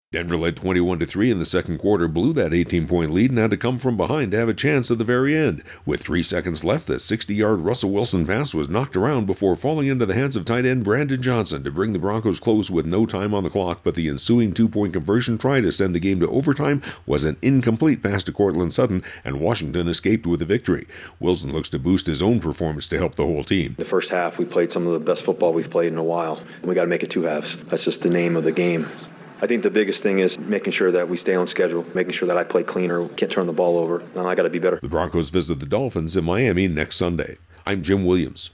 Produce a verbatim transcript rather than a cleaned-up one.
Denver led twenty-one to three in the second quarter, blew that eighteen-point lead, and had to come from behind to have a chance at the very end. With three seconds left, the sixty-yard Russell Wilson pass was knocked around before falling into the hands of tight end Brandon Johnson to bring the Broncos close with no time on the clock, but the ensuing two-point conversion try to send the game to overtime was an incomplete pass to Cortland Sutton, and Washington escaped with a victory. Wilson looks to boost his own performance to help the whole team. The first half, we played some of the best football we've played in a while. We got to make it two halves. That's just the name of the game. I think the biggest thing is making sure that we stay on schedule, making sure that I play cleaner, can't turn the ball over. I got to be better. The Broncos visit the Dolphins in Miami next Sunday. I'm Jim Williams.